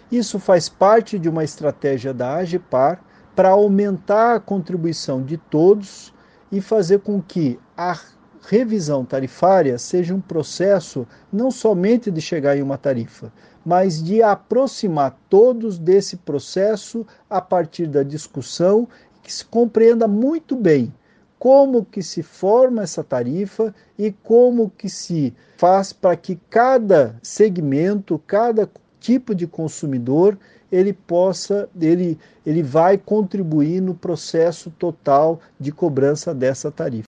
Isso faz parte de uma estratégia da AGEPAR para aumentar a contribuição de todos e fazer com que a revisão tarifária seja um processo não somente de chegar em uma tarifa, mas de aproximar todos desse processo a partir da discussão, que se compreenda muito bem como que se forma essa tarifa e como que se faz para que cada segmento, cada tipo de consumidor, ele vai contribuir no processo total de cobrança dessa tarifa.